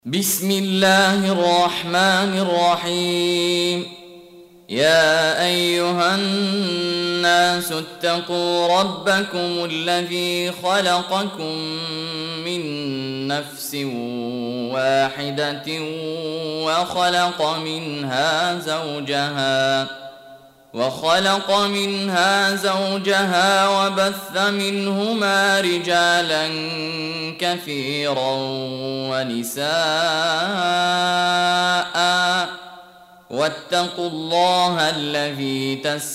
بسم الله الرحمن الرحيم. يا أيها الناس اتقوا ربكم الذي خلقكم من نفس واحدة وخلق منها زوجها وبث منهما رجالا كثيرا ونساء، واتقوا الله الذي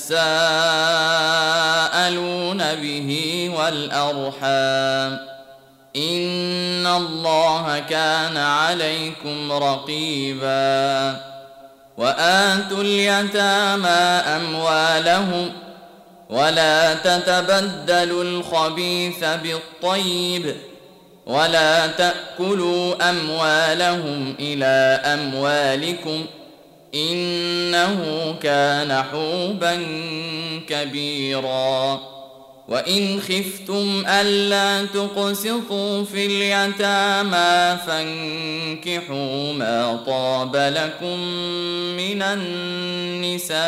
تساءلون به والأرحام، إن الله كان عليكم رقيبا. وآتوا اليتامى أموالهم ولا تتبدلوا الخبيث بالطيب ولا تأكلوا أموالهم إلى أموالكم إنه كان حوبا كبيرا. وإن خفتم ألا تقسطوا في اليتامى فانكحوا ما طاب لكم من النساء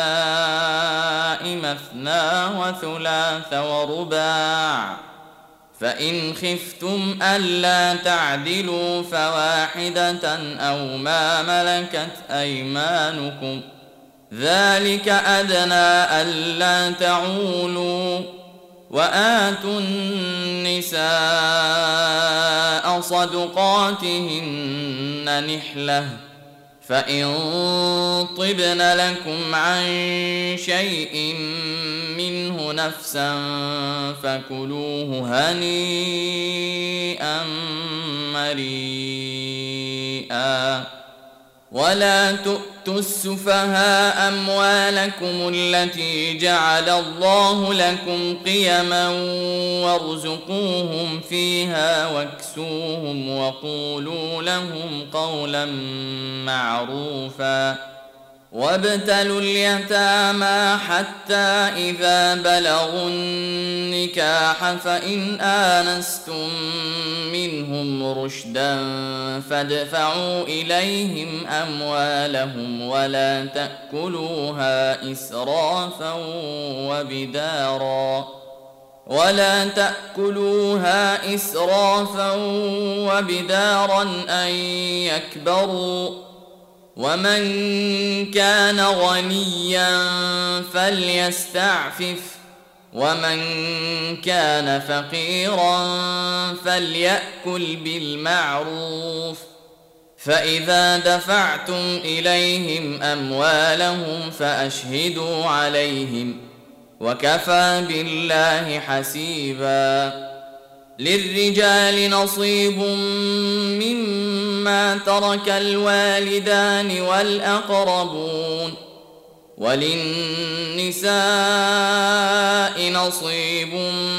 مثنى وثلاث ورباع، فإن خفتم ألا تعدلوا فواحدة أو ما ملكت أيمانكم، ذلك أدنى ألا تعولوا. وآتوا النساء صدقاتهن نحلة، فإن طبن لكم عن شيء منه نفسا فكلوه هنيئا مريئا. ولا تؤتوا السفهاء أموالكم التي جعل الله لكم قيما وارزقوهم فيها واكسوهم وقولوا لهم قولا معروفا. وابتلوا اليتامى حتى إذا بلغوا النكاح فإن آنستم منهم رشدا فادفعوا إليهم أموالهم ولا تأكلوها إسرافا وبدارا أن يكبروا. ومن كان غنيا فليستعفف، ومن كان فقيرا فليأكل بالمعروف. فإذا دفعتم إليهم أموالهم فأشهدوا عليهم، وكفى بالله حسيبا. للرجال نصيب مما ترك الوالدان والأقربون، وللنساء نصيب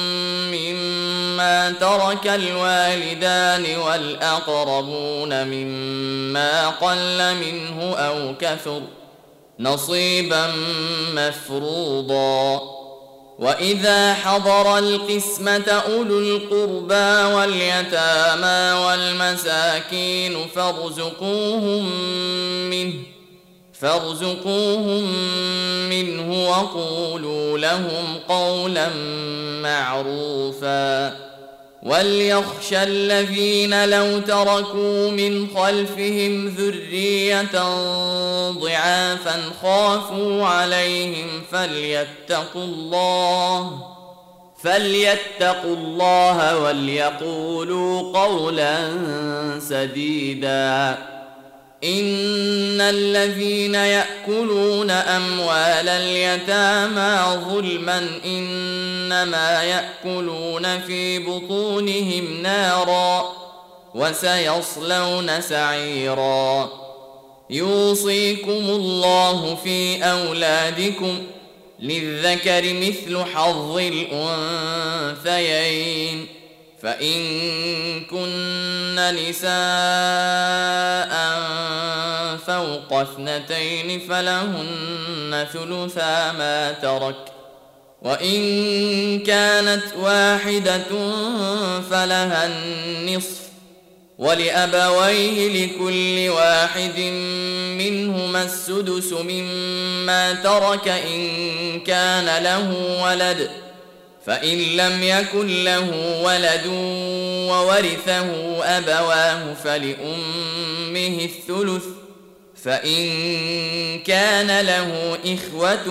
مما ترك الوالدان والأقربون مما قل منه أو كثر، نصيبا مفروضا. وإذا حضر القسمة أولو القربى واليتامى والمساكين فارزقوهم منه وقولوا لهم قولا معروفا. وليخشى الذين لو تركوا من خلفهم ذرية ضعافا خافوا عليهم فليتقوا الله وليقولوا قولا سديدا. إن الذين يأكلون أموال اليتامى ظلما إنما يأكلون في بطونهم نارا وسيصلون سعيرا. يوصيكم الله في أولادكم للذكر مثل حظ الأنثيين، فإن كن نساء فوق 2 فلهن ثلثا ما ترك، وإن كانت واحدة فلها النصف، ولأبويه لكل واحد منهما السدس مما ترك إن كان له ولد، فإن لم يكن له ولد وورثه أبواه فلأمه الثلث، فإن كان له إخوة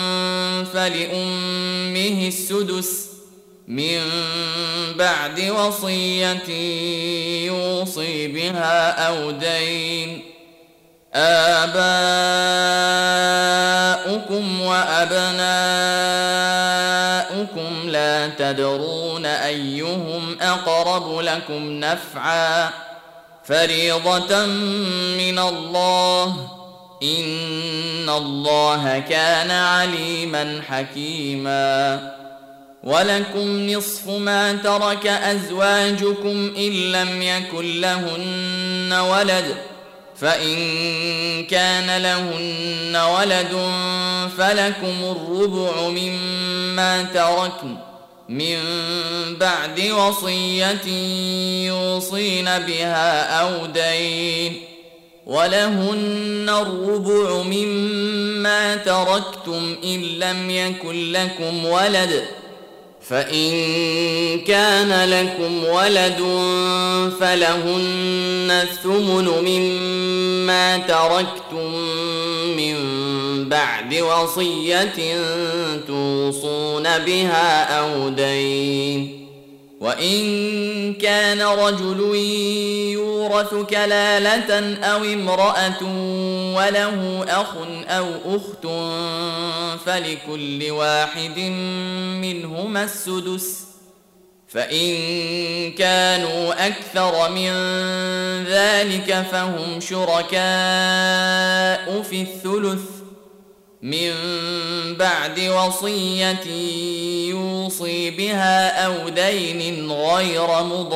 فلأمه السدس من بعد وصية يوصي بها أو دين. آباؤكم وأبناؤكم لا تدرون أيهم أقرب لكم نفعا فريضة من الله إن الله كان عليما حكيما. ولكم نصف ما ترك أزواجكم إن لم يكن لهن ولد، فإن كان لهن ولد فلكم الربع مما تركن من بعد وصية يوصين بها أو دين، ولهن الربع مما تركتم إن لم يكن لكم ولد، فإن كان لكم ولد فلهن الثمن مما تركتم من بعد وصية توصون بها أو دين. وإن كان رجل يورث كلالة أو امرأة وله أخ أو أخت فلكل واحد منهما السدس، فإن كانوا أكثر من ذلك فهم شركاء في الثلث من بعد وصية يوصي بها أو دين غير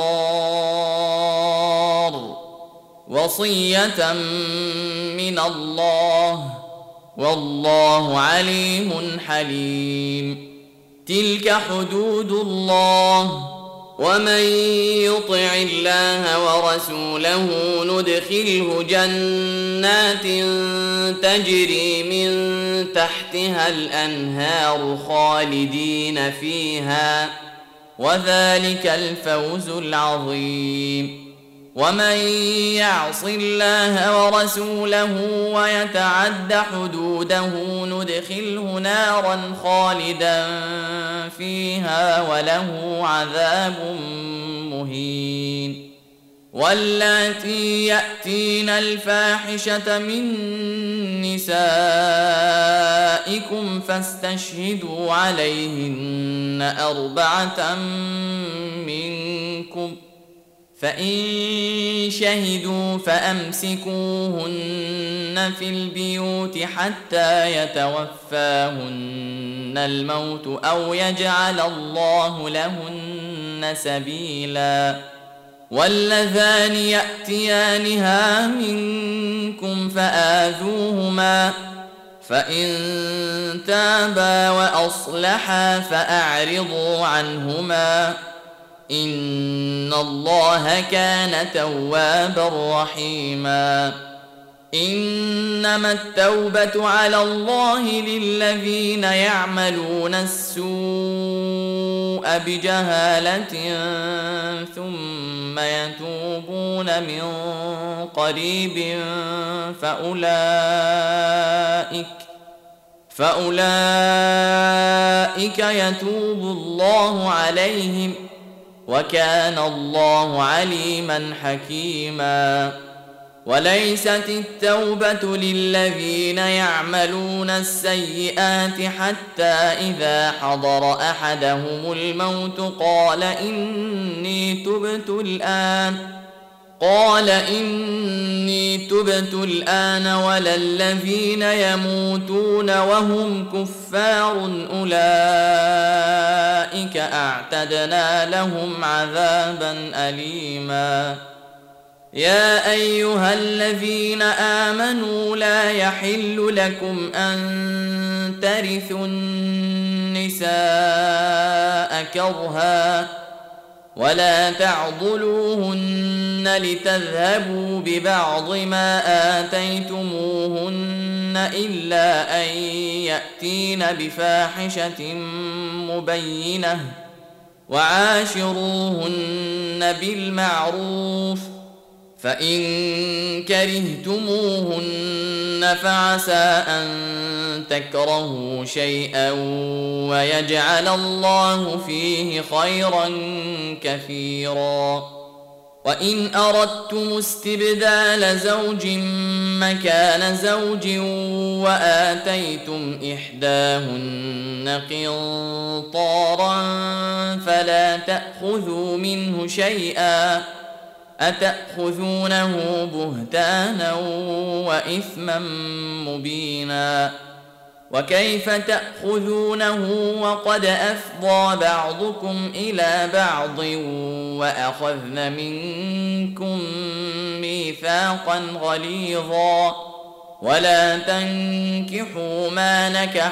مضار، وصية من الله والله عليم حليم. تلك حدود الله، ومن يطع الله ورسوله ندخله جنات تجري من تحتها الأنهار خالدين فيها، وذلك الفوز العظيم. ومن يعص الله ورسوله ويتعد حدوده ندخله نارا خالدا فيها وله عذاب مهين. واللاتي يأتين الفاحشة من نسائكم فاستشهدوا عليهن 4 منكم، فإن شهدوا فأمسكوهن في البيوت حتى يتوفاهن الموت أو يجعل الله لهن سبيلا. واللذان يأتيانها منكم فآذوهما، فإن تابا وأصلحا فأعرضوا عنهما إن الله كان توابا رحيما. إنما التوبة على الله للذين يعملون السوء بجهالة ثم يتوبون من قريب فأولئك يتوب الله عليهم وكان الله عليما حكيما. وليست التوبة للذين يعملون السيئات حتى إذا حضر أحدهم الموت قال إني تبت الآن ولا الذين يموتون وهم كفار أولئك أعتدنا لهم عذابا أليما. يا أيها الذين آمنوا لا يحل لكم أن ترثوا النساء كرها ولا تعضلوهن لتذهبوا ببعض ما آتيتموهن إلا أن يأتين بفاحشة مبينة وعاشروهن بالمعروف فإن كرهتموهن فعسى أن تكرهوا شيئا ويجعل الله فيه خيرا كثيرا. وإن أردتم استبدال زوج مكان زوج وآتيتم إحداهن قنطارا فلا تأخذوا منه شيئا أتأخذونه بهتانا وإثما مبينا وكيف تأخذونه وقد أفضى بعضكم إلى بعض وأخذن منكم ميثاقا غليظا ولا تنكحوا ما نكح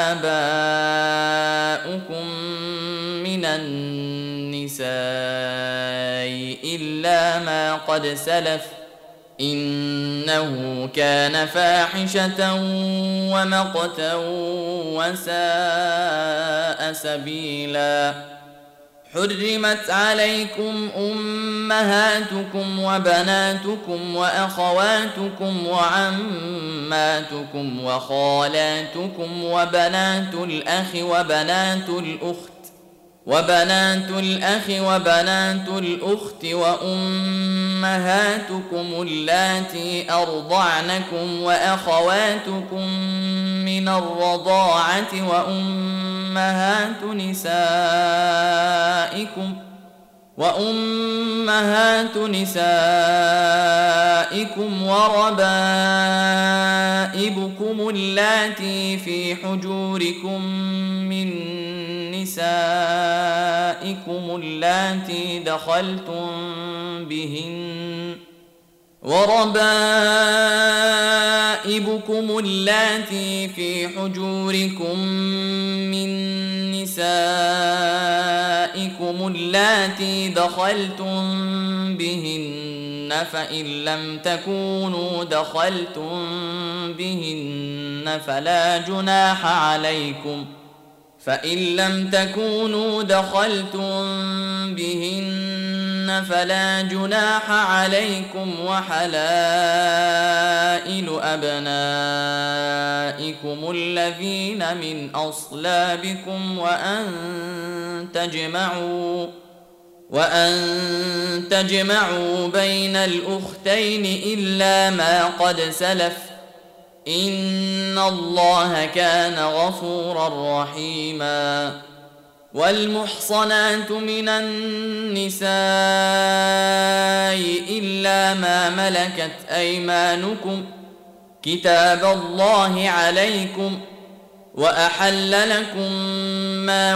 آباؤكم من النساء إلا ما قد سلف إنه كان فاحشة ومقتا وساء سبيلا. حرمت عليكم أمهاتكم وبناتكم وأخواتكم وعماتكم وخالاتكم وبنات الأخ وبنات الأخت وأمهاتكم اللاتي أرضعنكم وأخواتكم من الرضاعة وأمهات نسائكم وربائبكم اللاتي في حجوركم من نسائكم اللاتي دخلتم بهن فإن لم تكونوا دخلتم بهن فلا جناح عليكم وحلائل أبنائكم الذين من أصلابكم وأن تجمعوا بين الأختين إلا ما قد سلف إن الله كان غفورا رحيما. والمحصنات من النساء إلا ما ملكت أيمانكم كتاب الله عليكم وأحل لكم ما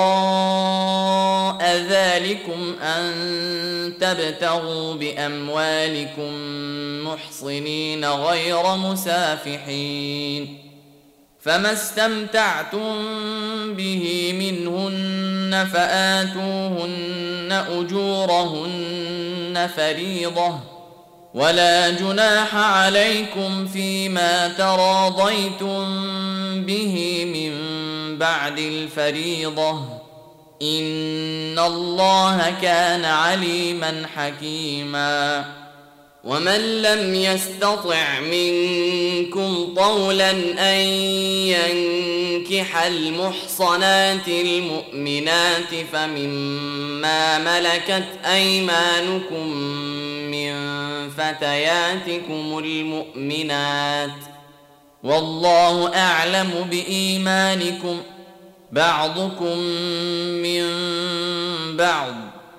وراء ذلكم أن تبتغوا بأموالكم محصنين غير مسافحين فما استمتعتم به منهن فآتوهن أجورهن فريضة ولا جناح عليكم فيما تراضيتم به من بعد الفريضة إن الله كان عليما حكيما. ومن لم يستطع منكم طولا أن ينكح المحصنات المؤمنات فمما ملكت أيمانكم من فتياتكم المؤمنات والله أعلم بإيمانكم بعضكم من بعض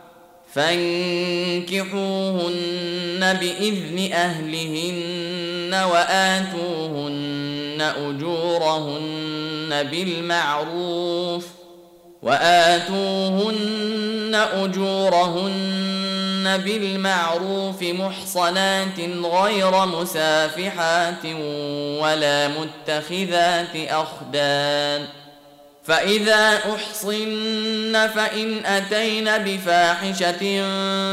فانكحوهن بإذن أهلهن وآتوهن أجورهن بالمعروف محصنات غير مسافحات ولا متخذات أخدان فإذا أحصن فإن أتين بفاحشة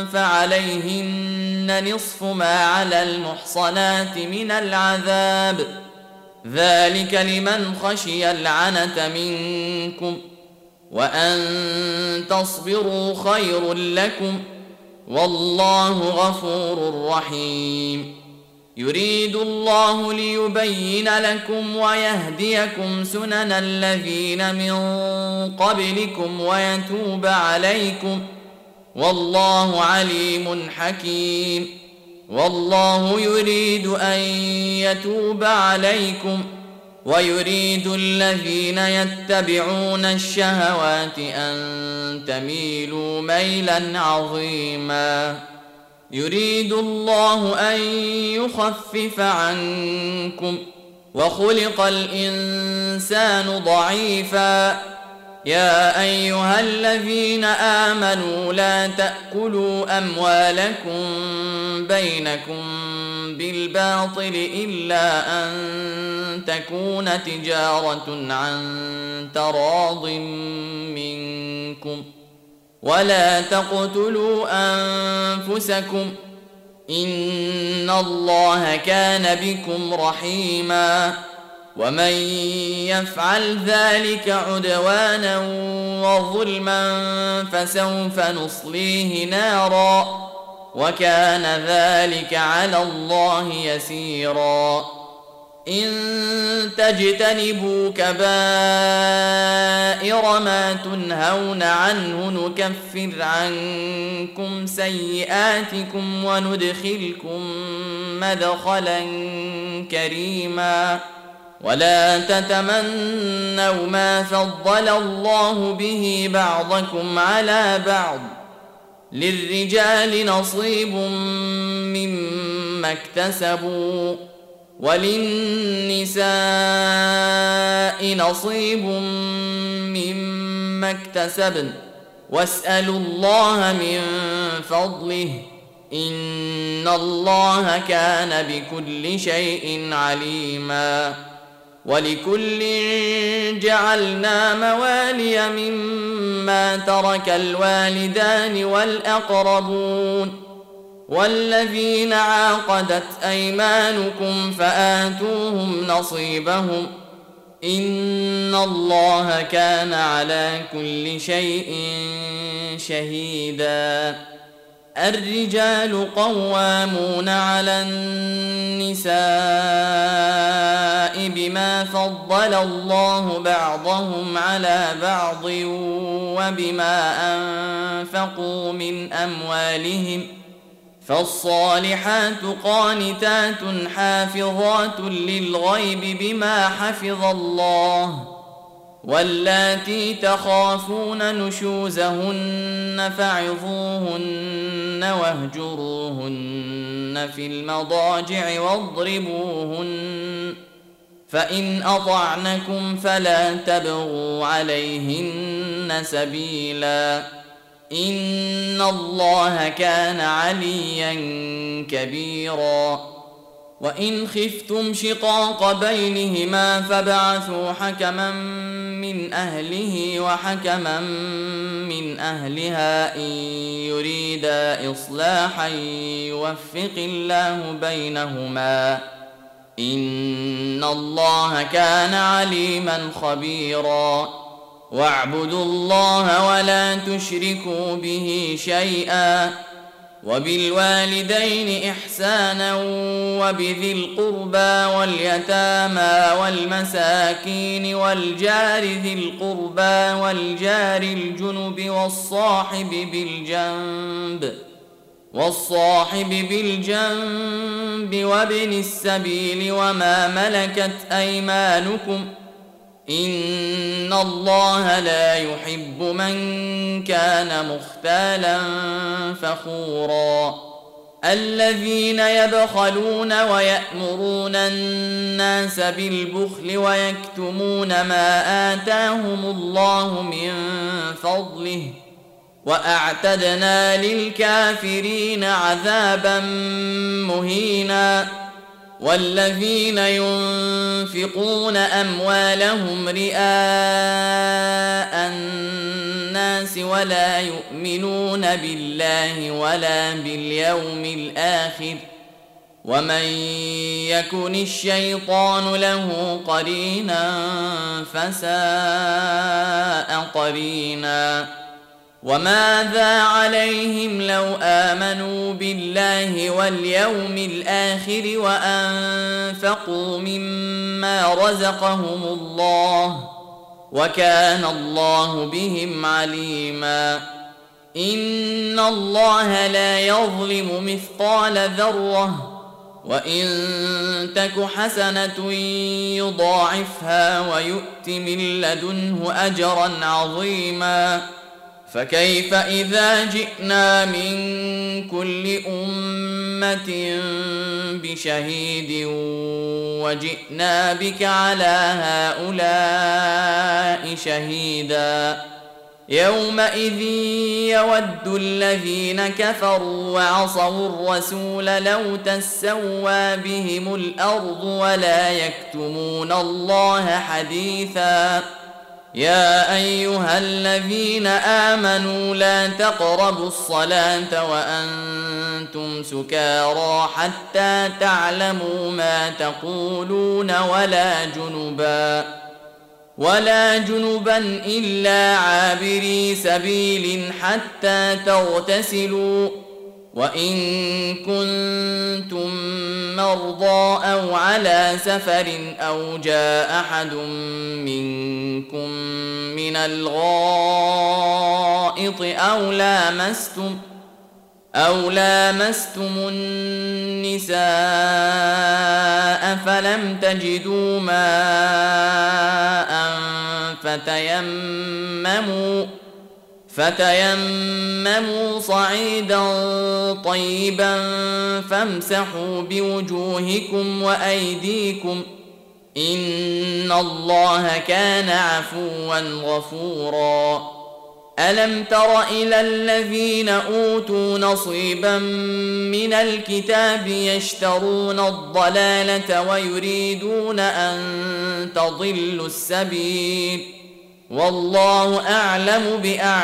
فعليهن نصف ما على المحصنات من العذاب، ذلك لمن خشي العنة منكم، وأن تصبروا خير لكم، والله غفور رحيم. يريد الله ليبين لكم ويهديكم سنن الذين من قبلكم ويتوب عليكم، والله عليم حكيم. والله يريد أن يتوب عليكم، ويريد الذين يتبعون الشهوات أن تميلوا ميلا عظيما. يريد الله أن يخفف عنكم، وخلق الإنسان ضعيفا. يا أيها الذين آمنوا لا تأكلوا أموالكم بينكم بالباطل إلا أن تكون تجارة عن تراض منكم، ولا تقتلوا أنفسكم، إن الله كان بكم رحيما. ومن يفعل ذلك عدوانا وظلما فسوف نصليه نارا، وكان ذلك على الله يسيرا. إن تجتنبوا كبائر ما تنهون عنه نكفر عنكم سيئاتكم وندخلكم مدخلا كريما. ولا تتمنوا ما فضل الله به بعضكم على بعض، للرجال نصيب مما اكتسبوا، وللنساء نصيب مما اكتسبن، واسألوا الله من فضله، إن الله كان بكل شيء عليما. ولكل جعلنا موالي مما ترك الوالدان والأقربون، والذين عاقدت أيمانكم فآتوهم نصيبهم، إن الله كان على كل شيء شهيدا. الرجال قوامون على النساء بما فضل الله بعضهم على بعض وبما أنفقوا من أموالهم، فالصالحات قانتات حافظات للغيب بما حفظ الله، واللاتي تخافون نشوزهن فعظوهن واهجروهن في المضاجع واضربوهن، فإن أطعنكم فلا تبغوا عليهن سبيلا، إن الله كان عليا كبيرا. وإن خفتم شقاق بينهما فابعثوا حكما من أهله وحكما من أهلها إن يريدا إصلاحا يوفق الله بينهما، إن الله كان عليما خبيرا. واعبدوا الله ولا تشركوا به شيئا، وبالوالدين إحسانا وبذي القربى واليتامى والمساكين والجار ذي القربى والجار الجنب والصاحب بالجنب وابن السبيل وما ملكت أيمانكم، إن الله لا يحب من كان مختالا فخورا. الذين يبخلون ويأمرون الناس بالبخل ويكتمون ما آتاهم الله من فضله، وأعتدنا للكافرين عذابا مهينا. والذين ينفقون أموالهم رئاء الناس ولا يؤمنون بالله ولا باليوم الآخر ومن يكن الشيطان له قرينا فساء قرينا وماذا عليهم لو آمنوا بالله واليوم الآخر وأنفقوا مما رزقهم الله وكان الله بهم عليما إن الله لا يظلم مثقال ذرة وإن تك حسنة يضاعفها ويؤت من لدنه أجرا عظيما فكيف إذا جئنا من كل أمة بشهيد وجئنا بك على هؤلاء شهيدا يومئذ يود الذين كفروا وعصوا الرسول لو تسوى بهم الأرض ولا يكتمون الله حديثا يا أيها الذين آمنوا لا تقربوا الصلاة وأنتم سكارى حتى تعلموا ما تقولون ولا جنبا إلا عابري سبيل حتى تغتسلوا وإن كنتم مرضى أو على سفر أو جاء أحد منكم من الغائط أو لامستم النساء فلم تجدوا ماء فتيمموا صعيدا طيبا فامسحوا بوجوهكم وأيديكم إن الله كان عفوا غفورا ألم تر إلى الذين أوتوا نصيبا من الكتاب يشترون الضلالة ويريدون أن تضلوا السبيل والله أعلم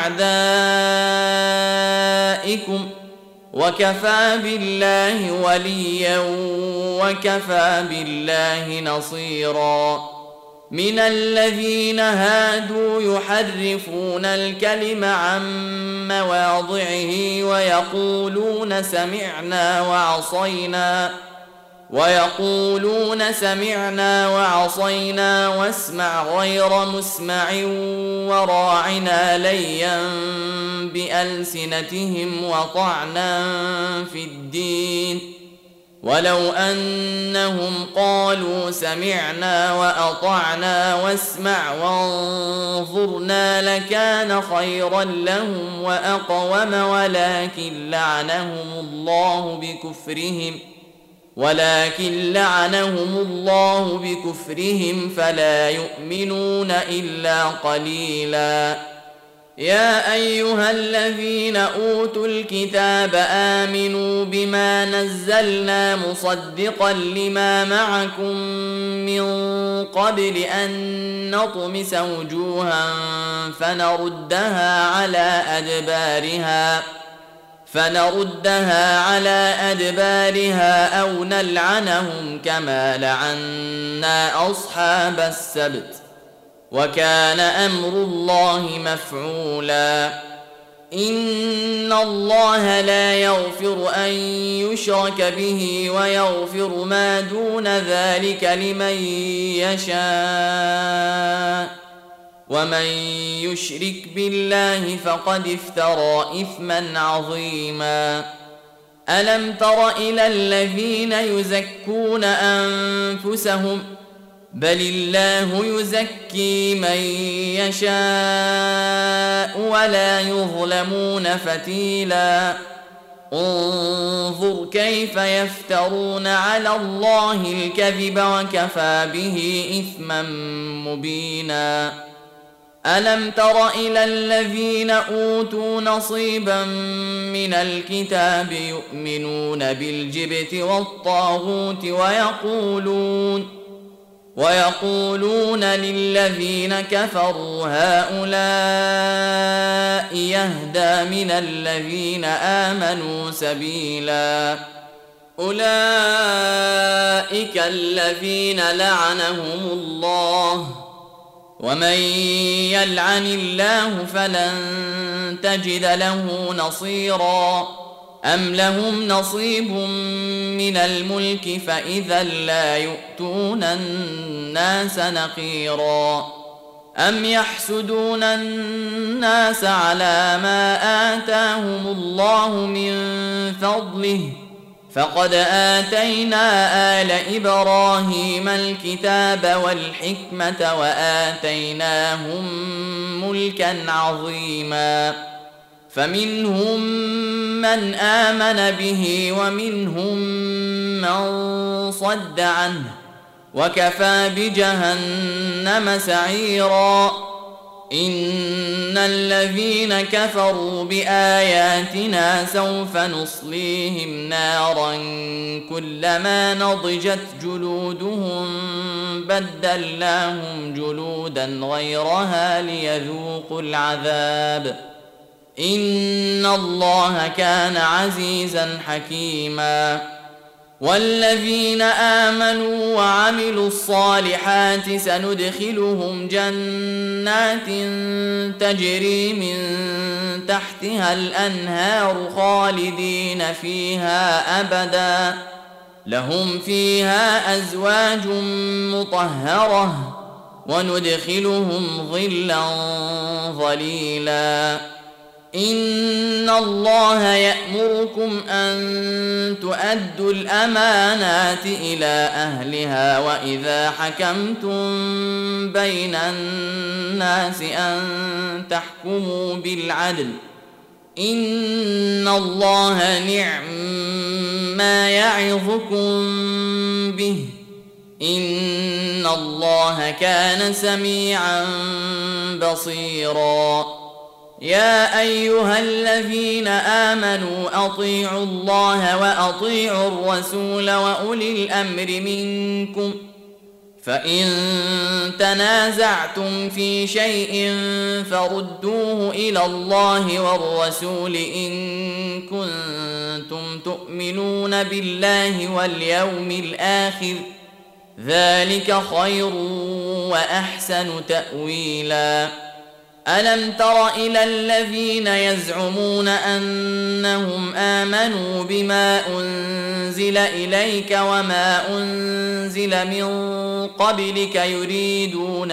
بأعدائكم وكفى بالله وليا وكفى بالله نصيرا من الذين هادوا يحرفون الكلم عن مواضعه ويقولون سمعنا وعصينا واسمع غير مسمع وراعنا ليا بألسنتهم وطعنا في الدين ولو أنهم قالوا سمعنا وأطعنا واسمع وانظرنا لكان خيرا لهم وأقوم ولكن لعنهم الله بكفرهم فلا يؤمنون إلا قليلا يا أيها الذين أوتوا الكتاب آمنوا بما نزلنا مصدقا لما معكم من قبل أن نطمس وجوها فنردها على أدبارها أو نلعنهم كما لعنا أصحاب السبت وكان أمر الله مفعولا إن الله لا يغفر أن يشرك به ويغفر ما دون ذلك لمن يشاء ومن يشرك بالله فقد افترى إثما عظيما ألم تر إلى الذين يزكون أنفسهم بل الله يزكي من يشاء ولا يظلمون فتيلا انظر كيف يفترون على الله الكذب وكفى به إثما مبينا ألم تر إلى الذين أوتوا نصيبا من الكتاب يؤمنون بالجبت والطاغوت ويقولون للذين كفروا هؤلاء يهدى من الذين آمنوا سبيلا أولئك الذين لعنهم الله ومن يلعن الله فلن تجد له نصيرا أم لهم نصيب من الملك فإذا لا يؤتون الناس نقيرا أم يحسدون الناس على ما آتاهم الله من فضله فقد آتينا آل إبراهيم الكتاب والحكمة وآتيناهم ملكا عظيما فمنهم من آمن به ومنهم من صد عنه وكفى بجهنم سعيرا إن الذين كفروا بآياتنا سوف نصليهم نارا كلما نضجت جلودهم بدلناهم جلودا غيرها ليذوقوا العذاب إن الله كان عزيزا حكيما والذين آمنوا وعملوا الصالحات سندخلهم جنات تجري من تحتها الأنهار خالدين فيها أبدا لهم فيها أزواج مطهرة وندخلهم ظلا ظليلا إن الله يأمركم أن تؤدوا الأمانات إلى أهلها وإذا حكمتم بين الناس أن تحكموا بالعدل إن الله نعم ما يعظكم به إن الله كان سميعا بصيرا يا أيها الذين آمنوا أطيعوا الله وأطيعوا الرسول وأولي الأمر منكم فإن تنازعتم في شيء فردوه إلى الله والرسول إن كنتم تؤمنون بالله واليوم الآخر ذلك خير وأحسن تأويلا ألم تر إلى الذين يزعمون أنهم آمنوا بما أنزل إليك وما أنزل من قبلك يريدون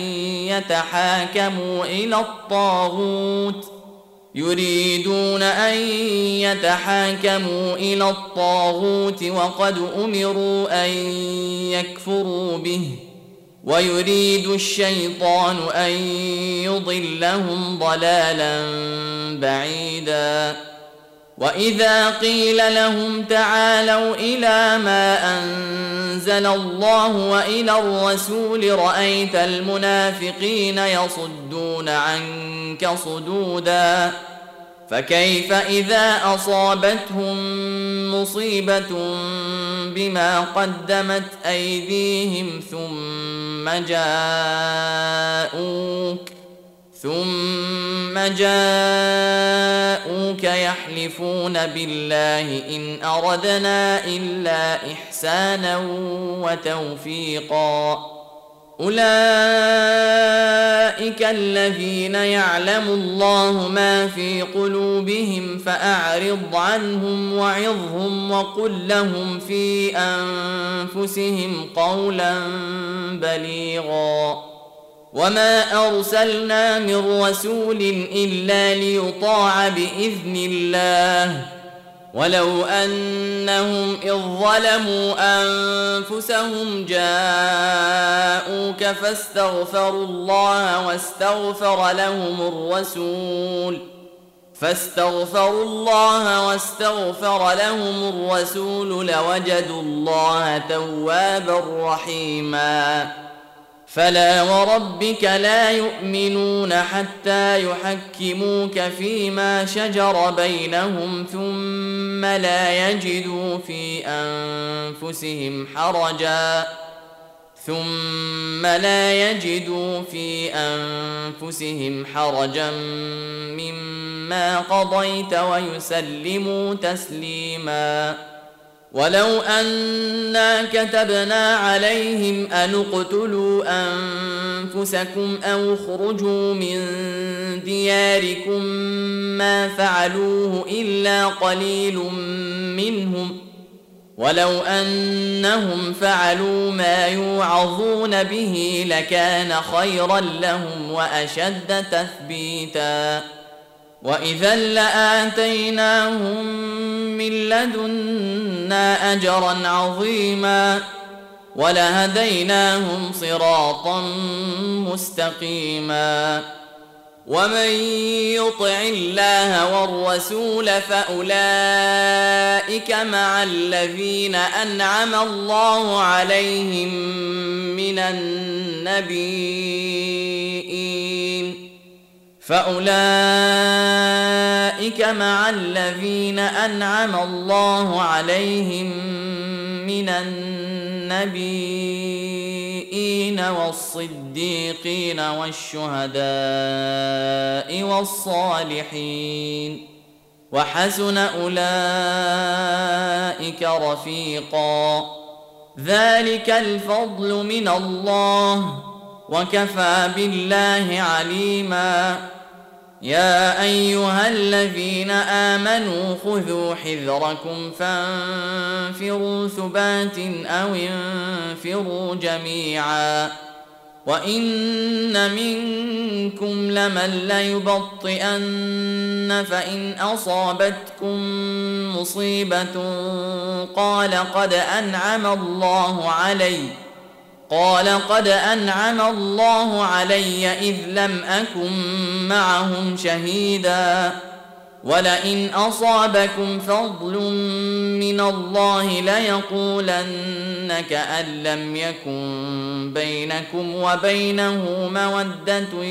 أن يتحاكموا إلى الطاغوت وقد أمروا أن يكفروا به ويريد الشيطان أن يضلهم ضلالا بعيدا وإذا قيل لهم تعالوا إلى ما أنزل الله وإلى الرسول رأيت المنافقين يصدون عنك صدودا فكيف إذا أصابتهم مصيبة بما قدمت أيديهم ثم جاءوك يحلفون بالله إن أردنا إلا إحسانا وتوفيقا أولئك الذين يعلم الله ما في قلوبهم فأعرض عنهم وعظهم وقل لهم في أنفسهم قولا بليغا وما أرسلنا من رسول إلا ليطاع بإذن الله ولو أنهم إذ ظلموا أنفسهم جاءوك فاستغفروا الله واستغفر لهم الرسول لوجدوا الله توابا رحيما فلا وربك لا يؤمنون حتى يحكموك فيما شجر بينهم ثم لا يجدوا في أنفسهم حرجا مما قضيت ويسلموا تسليما. ولو أنا كتبنا عليهم أن اقتلوا أنفسكم أو اخرجوا من دياركم ما فعلوه إلا قليل منهم، ولو أنهم فعلوا ما يوعظون به لكان خيرا لهم وأشد تثبيتا. وإذا لآتيناهم من لدنا أجرا عظيما ولهديناهم صراطا مستقيما. ومن يطع الله والرسول فأولئك مع الذين أنعم الله عليهم من النبيين والصديقين والشهداء والصالحين وحسن أولئك رفيقا. ذلك الفضل من الله وكفى بالله عليما. يا أيها الذين آمنوا خذوا حذركم فانفروا ثبات أو انفروا جميعا. وإن منكم لمن ليبطئن فإن أصابتكم مصيبة قال قد أنعم الله علي إذ لم أكن معهم شهيدا. ولئن أصابكم فضل من الله ليقولن كأن لم يكن بينكم وبينه مودة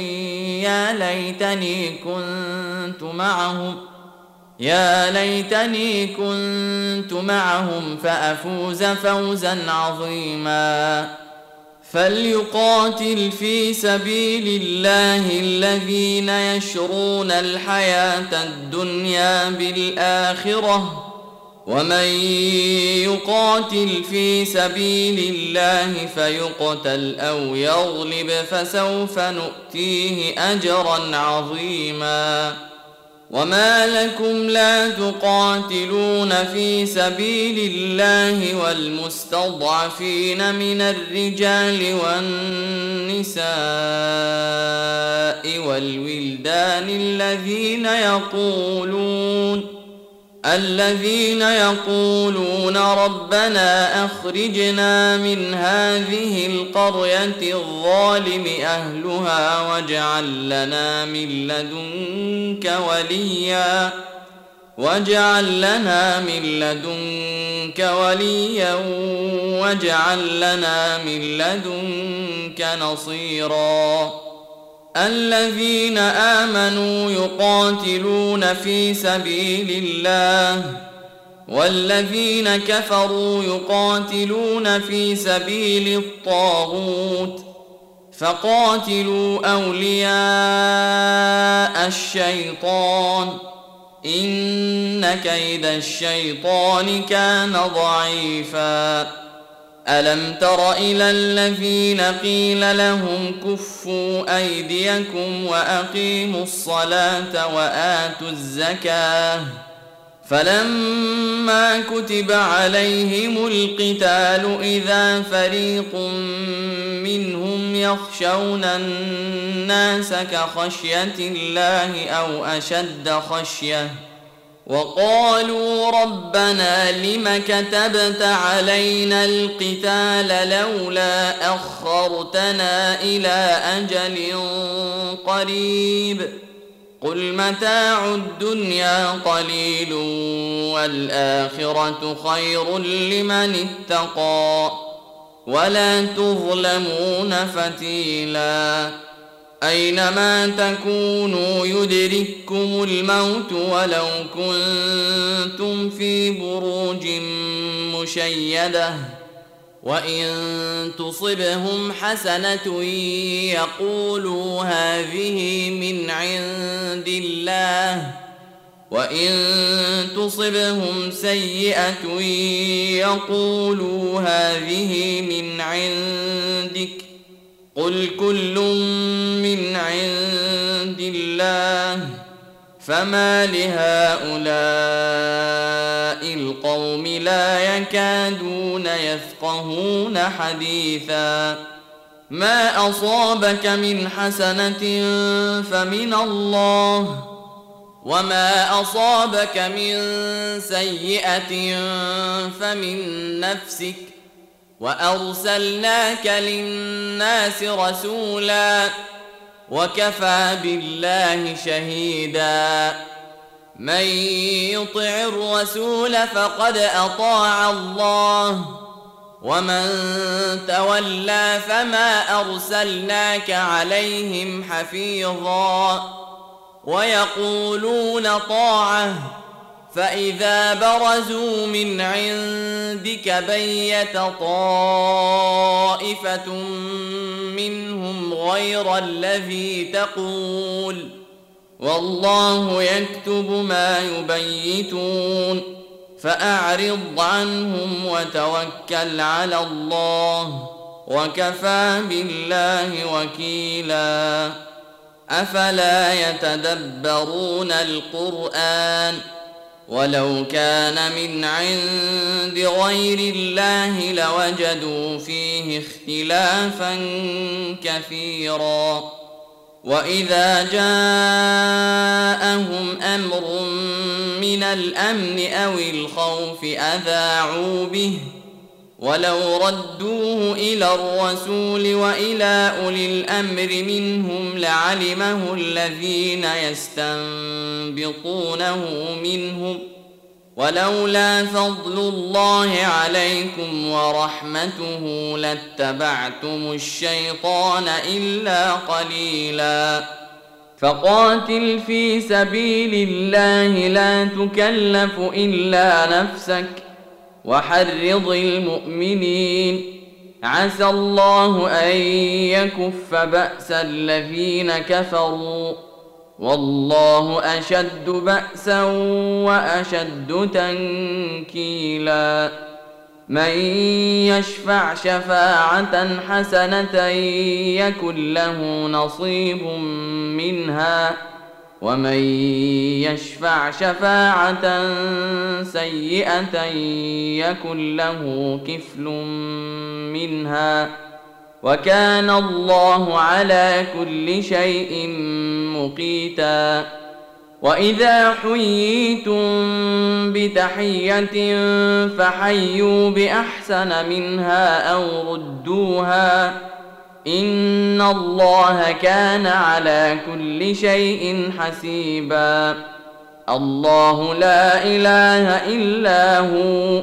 يا ليتني كنت معهم فأفوز فوزا عظيما. فليقاتل في سبيل الله الذين يشرون الحياة الدنيا بالآخرة ومن يقاتل في سبيل الله فيقتل أو يغلب فسوف نؤتيه أجرا عظيما. وما لكم لا تقاتلون في سبيل الله والمستضعفين من الرجال والنساء والولدان الذين يقولون ربنا أخرجنا من هذه القرية الظالم أهلها واجعل لنا من لدنك وليا واجعل لنا من لدنك نصيرا. الذين آمنوا يقاتلون في سبيل الله والذين كفروا يقاتلون في سبيل الطاغوت فقاتلوا أولياء الشيطان إن كيد الشيطان كان ضعيفا. ألم تر إلى الذين قيل لهم كفوا أيديكم وأقيموا الصلاة وآتوا الزكاة فلما كتب عليهم القتال إذا فريق منهم يخشون الناس كخشية الله أو أشد خشية وقالوا ربنا لم كتبت علينا القتال لولا أخرتنا إلى أجل قريب قل متاع الدنيا قليل والآخرة خير لمن اتقى ولا تظلمون فتيلا. أينما تكونوا يدرككم الموت ولو كنتم في بروج مشيدة. وإن تصبهم حسنة يقولوا هذه من عند الله، وإن تصبهم سيئة يقولوا هذه من عندك. قل كل من عند الله، فما لهؤلاء القوم لا يكادون يفقهون حديثا. ما أصابك من حسنة فمن الله، وما أصابك من سيئة فمن نفسك، وأرسلناك للناس رسولا، وكفى بالله شهيدا. من يطع الرسول فقد أطاع الله، ومن تولى فما أرسلناك عليهم حفيظا. ويقولون طاعة، فإذا برزوا من عندك بيت طائفة منهم غير الذي تقول، والله يكتب ما يبيتون. فأعرض عنهم وتوكل على الله، وكفى بالله وكيلا. أفلا يتدبرون القرآن؟ ولو كان من عند غير الله لوجدوا فيه اختلافا كثيرا. وإذا جاءهم أمر من الأمن أو الخوف أذاعوا به، ولو ردوه إلى الرسول وإلى أولي الأمر منهم لعلمه الذين يستنبطونه منهم، ولولا فضل الله عليكم ورحمته لاتبعتم الشيطان إلا قليلا. فقاتل في سبيل الله لا تكلف إلا نفسك، وحرض المؤمنين، عسى الله أن يكف بأس الذين كفروا، والله أشد بأسا وأشد تنكيلا. من يشفع شفاعة حسنة يكن له نصيب منها، ومن يشفع شفاعة سيئة يكن له كفل منها، وكان الله على كل شيء مقيتا. وإذا حييتم بتحية فحيوا بأحسن منها أو ردوها، إن الله كان على كل شيء حسيبا. الله لا إله إلا هو،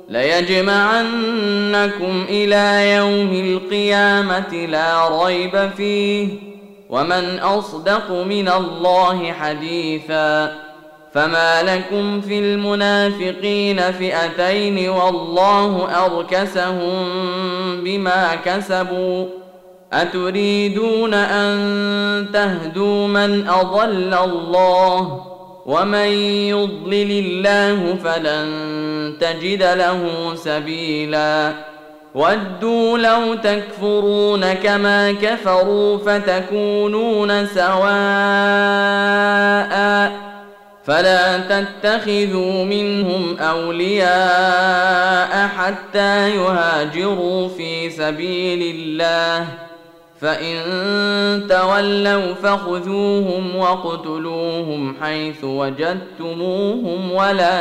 ليجمعنكم إلى يوم القيامة لا ريب فيه، ومن أصدق من الله حديثا. فما لكم في المنافقين فئتين والله أركسهم بما كسبوا، أتريدون أن تهدوا من أضل الله، ومن يضلل الله فلن تجد له سبيلا. ودوا لو تكفرون كما كفروا فتكونون سواء، فلا تتخذوا منهم أولياء حتى يهاجروا في سبيل الله، فإن تولوا فخذوهم واقتلوهم حيث وجدتموهم،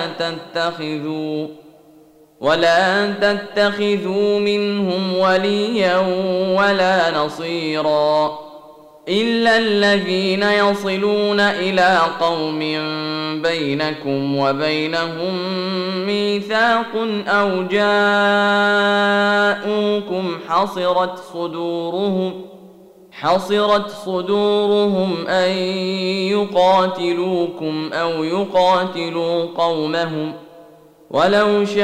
ولا تتخذوا منهم وليا ولا نصيرا. إلا الذين يصلون إلى قوم بينكم وبينهم ميثاق أو جاءوكم حصرت صدورهم أن يقاتلوكم أو يقاتلوا قومهم، ولو شاء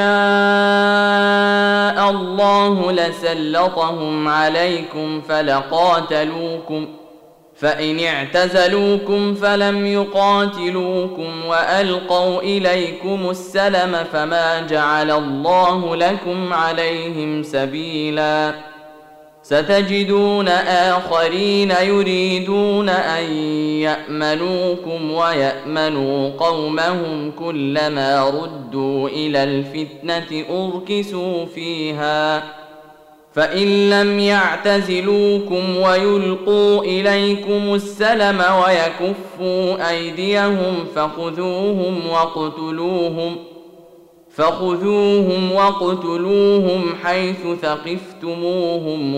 الله لسلطهم عليكم فلقاتلوكم، فإن اعتزلوكم فلم يقاتلوكم وألقوا إليكم السلم فما جعل الله لكم عليهم سبيلا. ستجدون آخرين يريدون أن يأمنوكم ويأمنوا قومهم، كلما ردوا إلى الفتنة أركسوا فيها، فإن لم يعتزلوكم ويلقوا إليكم السلم ويكفوا أيديهم فخذوهم واقتلوهم حيث ثقفتموهم،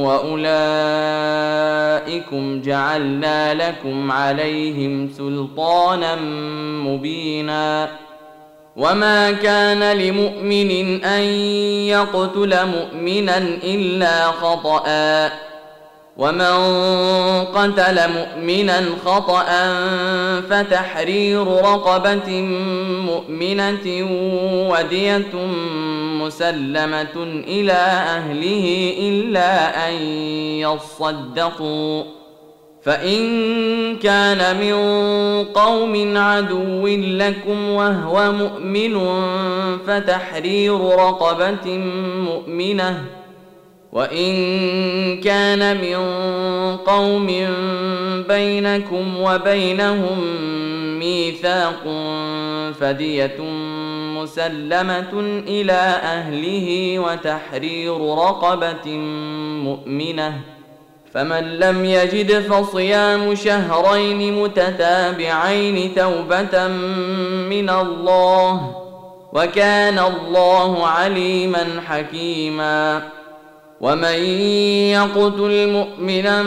وأولئكم جعلنا لكم عليهم سلطانا مبينا. وما كان لمؤمن أن يقتل مؤمنا إلا خطأ، ومن قتل مؤمنا خطأ فتحرير رقبة مؤمنة ودية مسلمة إلى أهله إلا أن يصدقوا، فإن كان من قوم عدو لكم وهو مؤمن فتحرير رقبة مؤمنة، وإن كان من قوم بينكم وبينهم ميثاق فدية مسلمة إلى أهله وتحرير رقبة مؤمنة، فمن لم يجد فصيام شهرين متتابعين توبة من الله، وكان الله عليما حكيما. ومن يقتل مؤمنا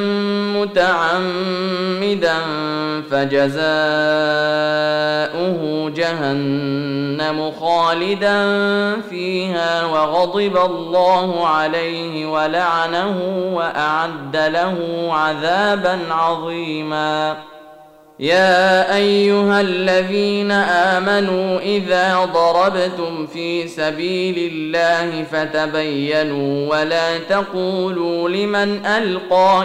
متعمدا فجزاؤه جهنم خالدا فيها وغضب الله عليه ولعنه وأعد له عذابا عظيما. يا أيها الذين آمنوا إذا ضربتم في سبيل الله فتبينوا ولا تقولوا لمن ألقى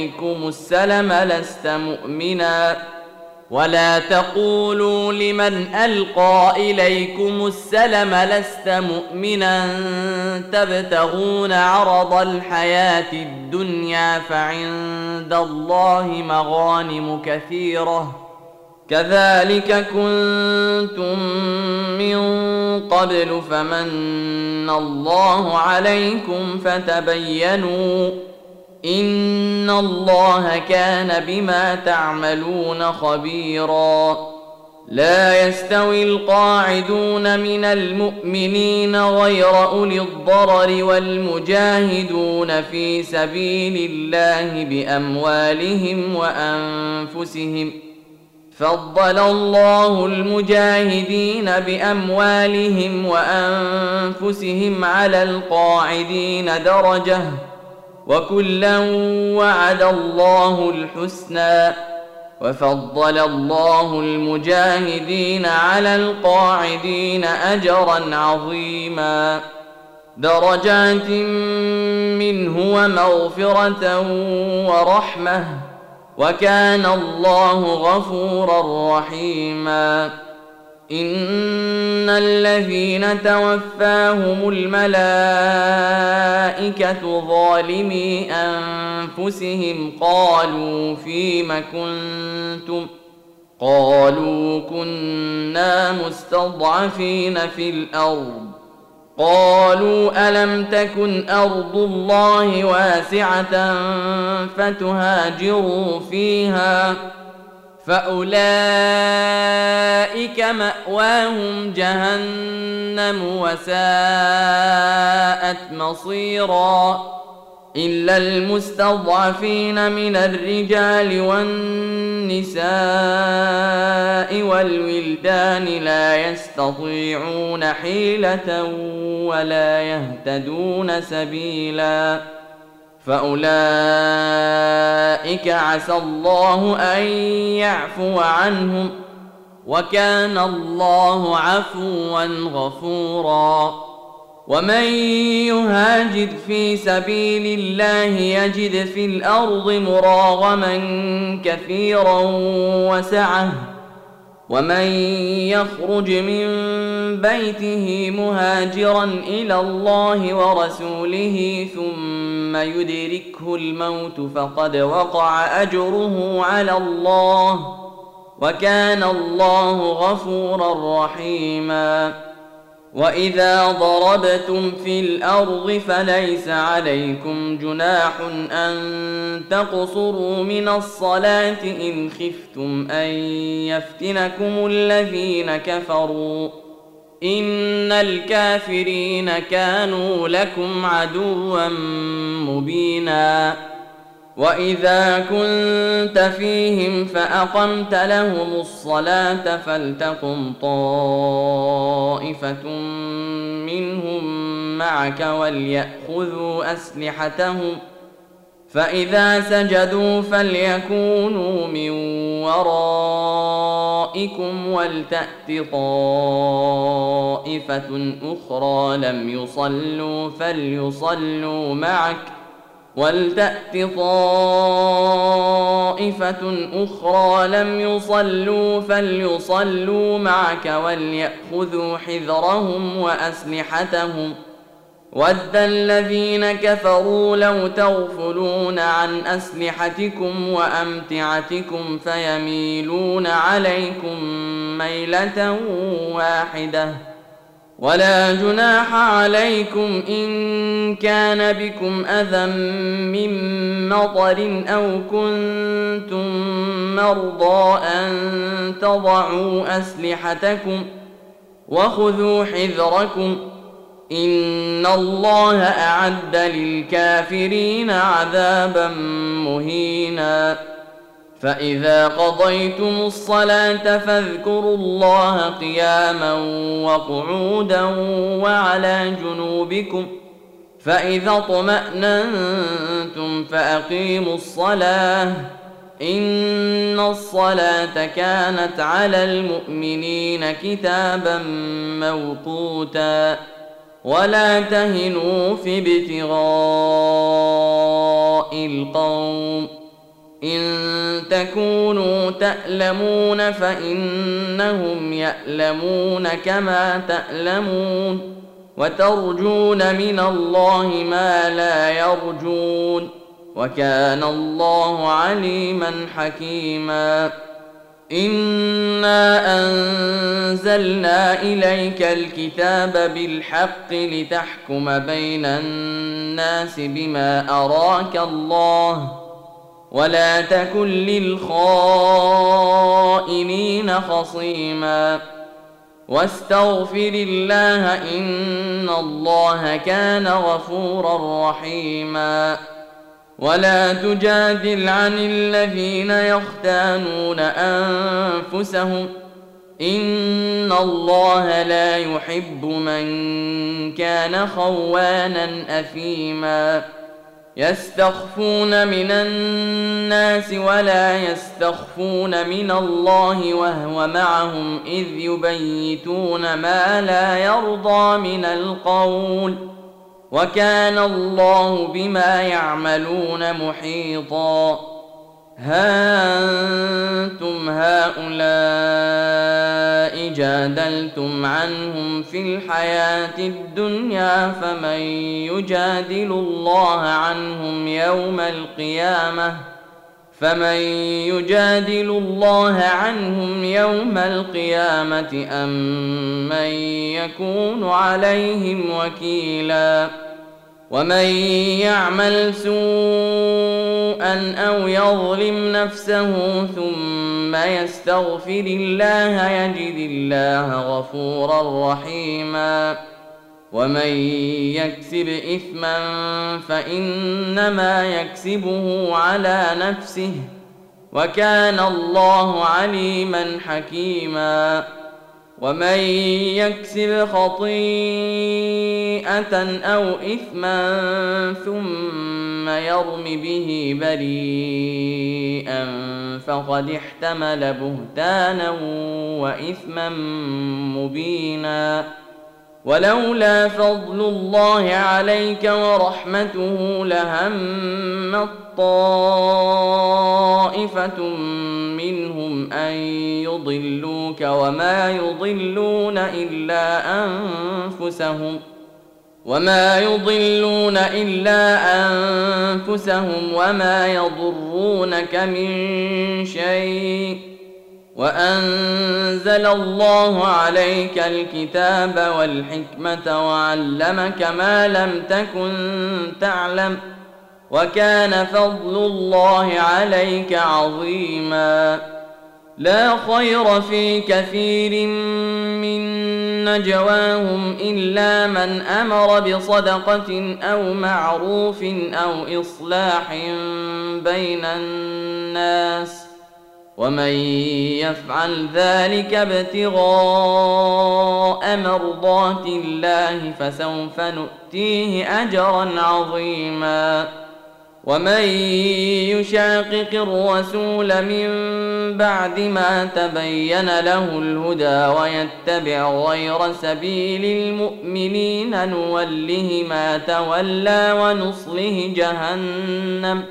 إليكم السلم لست مؤمنا تبتغون عرض الحياة الدنيا فعند الله مغانم كثيرة، كذلك كنتم من قبل فمن الله عليكم فتبينوا، إن الله كان بما تعملون خبيرا. لا يستوي القاعدون من المؤمنين غير أولي الضرر والمجاهدون في سبيل الله بأموالهم وأنفسهم، فضل الله المجاهدين بأموالهم وأنفسهم على القاعدين درجة، وكلا وعد الله الحسنى، وفضل الله المجاهدين على القاعدين أجرا عظيما، درجات منه ومغفرة ورحمة، وكان الله غفورا رحيما. إن الذين توفاهم الملائكة ظالمي أنفسهم قالوا فيم كنتم؟ قالوا كنا مستضعفين في الأرض. قالوا ألم تكن أرض الله واسعة فتهاجروا فيها، فأولئك مأواهم جهنم وساءت مصيرا. إلا المستضعفين من الرجال والنساء والولدان لا يستطيعون حيلة ولا يهتدون سبيلا فأولئك عسى الله أن يعفو عنهم وكان الله عفوا غفورا ومن يهاجر في سبيل الله يجد في الأرض مراغما كثيرا وسعة ومن يخرج من بيته مهاجرا إلى الله ورسوله ثم يدركه الموت فقد وقع أجره على الله وكان الله غفورا رحيما وإذا ضربتم في الأرض فليس عليكم جناح أن تقصروا من الصلاة إن خفتم أن يفتنكم الذين كفروا إن الكافرين كانوا لكم عدوا مبينا وإذا كنت فيهم فأقمت لهم الصلاة فلتقم طائفة منهم معك وليأخذوا أسلحتهم فإذا سجدوا فليكونوا من ورائكم ولتأت طائفة أخرى لم يصلوا فليصلوا معك ولتأت طائفة أخرى لم يصلوا فليصلوا معك وليأخذوا حذرهم وأسلحتهم ود الذين كفروا لو تغفلون عن أسلحتكم وأمتعتكم فيميلون عليكم ميلة واحدة ولا جناح عليكم إن كان بكم أذى من مطر أو كنتم مرضى أن تضعوا أسلحتكم وخذوا حذركم إن الله أعد للكافرين عذابا مهينا فإذا قضيتم الصلاة فاذكروا الله قياما وقعودا وعلى جنوبكم فإذا اطمأننتم فأقيموا الصلاة إن الصلاة كانت على المؤمنين كتابا موقوتا ولا تهنوا في ابتغاء القوم إن تكونوا تألمون فإنهم يألمون كما تألمون وترجون من الله ما لا يرجون وكان الله عليما حكيما إنا أنزلنا إليك الكتاب بالحق لتحكم بين الناس بما أراك الله ولا تكن للخائنين خصيما واستغفر الله إن الله كان غفورا رحيما ولا تجادل عن الذين يختانون أنفسهم إن الله لا يحب من كان خوانا أثيما يستخفون من الناس ولا يستخفون من الله وهو معهم إذ يبيتون ما لا يرضى من القول وكان الله بما يعملون محيطا ها أنتم هؤلاء جادلتم عنهم في الحياة الدنيا فمن يجادل الله عنهم يوم القيامة أم من يكون عليهم وكيلا ومن يعمل سوءا أو يظلم نفسه ثم يستغفر الله يجد الله غفورا رحيما ومن يكسب إثما فإنما يكسبه على نفسه وكان الله عليما حكيما. ومن يكسب خطيئة أو إثما ثم يرم به بريئا فقد احتمل بهتانا وإثما مبينا. ولولا فضل الله عليك ورحمته لهمت طائفة منهم أن يضلوك وما يضلون إلا أنفسهم وما يضرونك من شيء وأنزل الله عليك الكتاب والحكمة وعلمك ما لم تكن تعلم وكان فضل الله عليك عظيما. لا خير في كثير من نجواهم إلا من أمر بصدقة أو معروف أو إصلاح بين الناس ومن يفعل ذلك ابتغاء مرضات الله فسوف نؤتيه أجرا عظيما. ومن يشاقق الرسول من بعد ما تبين له الهدى ويتبع غير سبيل المؤمنين نوله ما تولى ونصله جهنم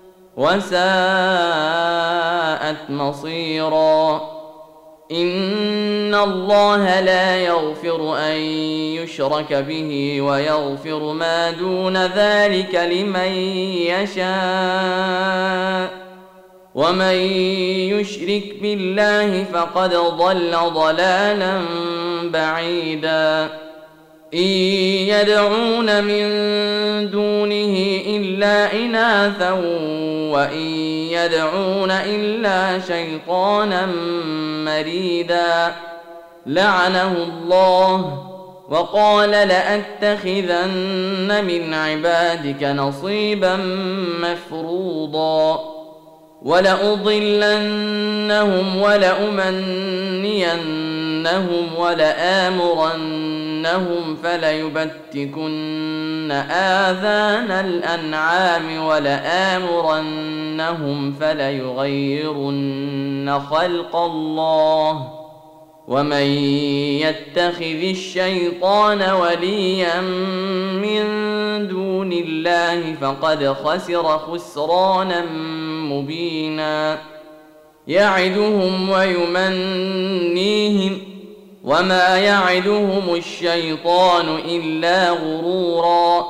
وساءت مصيرا. إن الله لا يغفر أن يشرك به ويغفر ما دون ذلك لمن يشاء ومن يشرك بالله فقد ضل ضلالا بعيدا. إن يدعون من دونه إلا إناثا وإن يدعون إلا شيطانا مريدا لعنه الله وقال لأتخذن من عبادك نصيبا مفروضا ولأضلنهم ولأمنينهم ولآمرنهم فليبتكن آذان الأنعام ولآمرنهم فليغيرن خلق الله ومن يتخذ الشيطان وليا من دون الله فقد خسر خسرانا مبينا. يعدهم ويمنيهم وما يعدهم الشيطان إلا غرورا.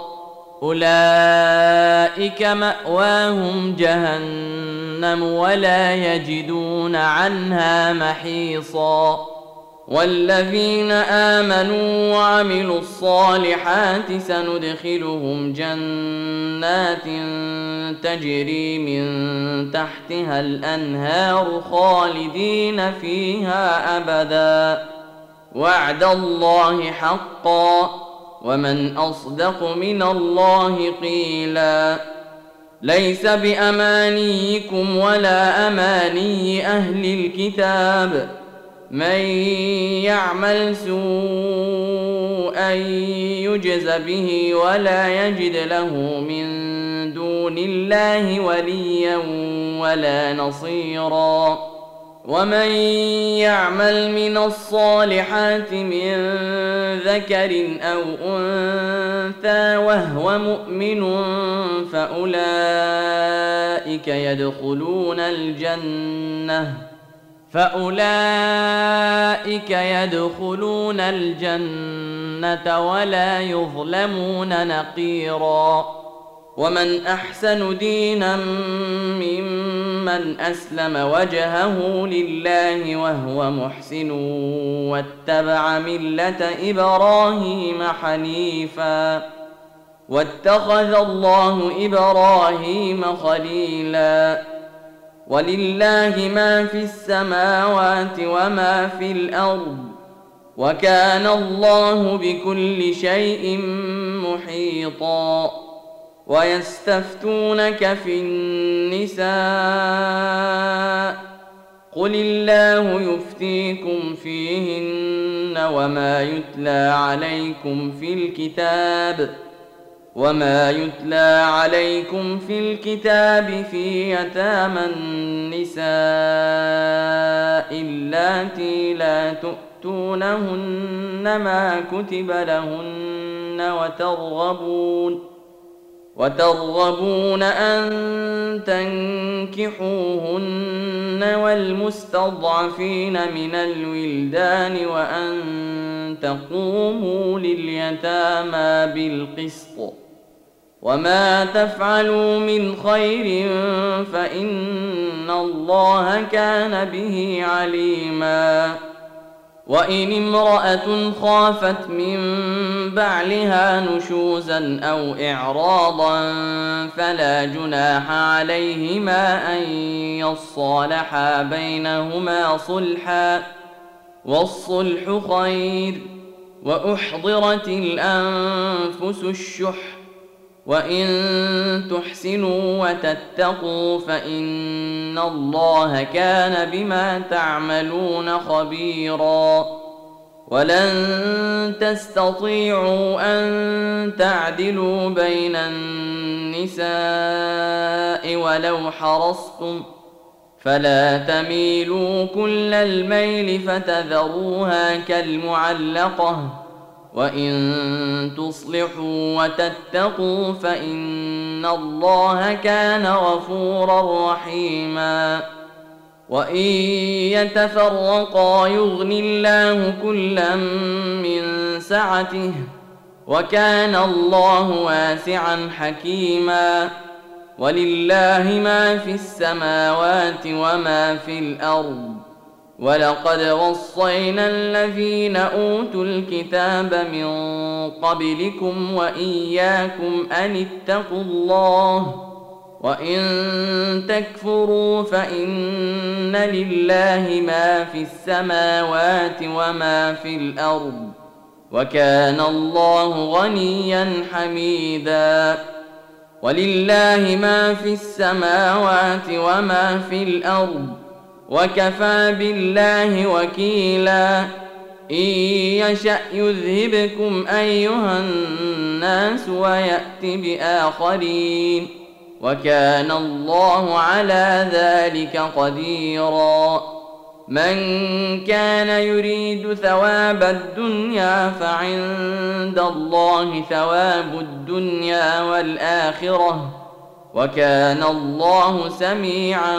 أولئك مأواهم جهنم ولا يجدون عنها محيصا. والذين آمنوا وعملوا الصالحات سندخلهم جنات تجري من تحتها الأنهار خالدين فيها أبدا وعد الله حقا ومن أصدق من الله قيلا. ليس بأمانيكم ولا أماني أهل الكتاب من يعمل سوءا يجز به ولا يجد له من دون الله وليا ولا نصيرا. ومن يعمل من الصالحات من ذكر أو أنثى وهو مؤمن فأولئك يدخلون الجنة ولا يظلمون نقيرا. ومن أحسن دينا ممن أسلم وجهه لله وهو محسن واتبع ملة إبراهيم حنيفا واتخذ الله إبراهيم خليلا. ولله ما في السماوات وما في الأرض وكان الله بكل شيء محيطا. ويستفتونك في النساء قل الله يفتيكم فيهن وما يتلى عليكم في الكتاب في يتامى النساء اللاتي لا تؤتونهن ما كتب لهن وترغبون أن تنكحوهن والمستضعفين من الولدان وأن تقوموا لليتامى بالقسط وما تفعلوا من خير فإن الله كان به عليما. وإن امرأة خافت من بعلها نشوزا أو إعراضا فلا جناح عليهما أن يصالحا بينهما صلحا والصلح خير. وأحضرت الأنفس الشح وإن تحسنوا وتتقوا فإن الله كان بما تعملون خبيرا. ولن تستطيعوا أن تعدلوا بين النساء ولو حرصتم فلا تميلوا كل الميل فتذروها كالمعلقة وإن تصلحوا وتتقوا فإن الله كان غفورا رحيما. وإن يتفرقا يغني الله كلا من سعته وكان الله واسعا حكيما. ولله ما في السماوات وما في الأرض ولقد وصينا الذين أوتوا الكتاب من قبلكم وإياكم أن اتقوا الله وإن تكفروا فإن لله ما في السماوات وما في الأرض وكان الله غنيا حميدا. ولله ما في السماوات وما في الأرض وكفى بالله وكيلا. إن يشأ يذهبكم أيها الناس ويأت بآخرين وكان الله على ذلك قديرا. من كان يريد ثواب الدنيا فعند الله ثواب الدنيا والآخرة وكان الله سميعا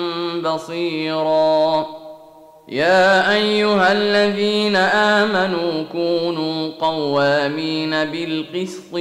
بصيرا. يا أيها الذين آمنوا كونوا قوامين بالقسط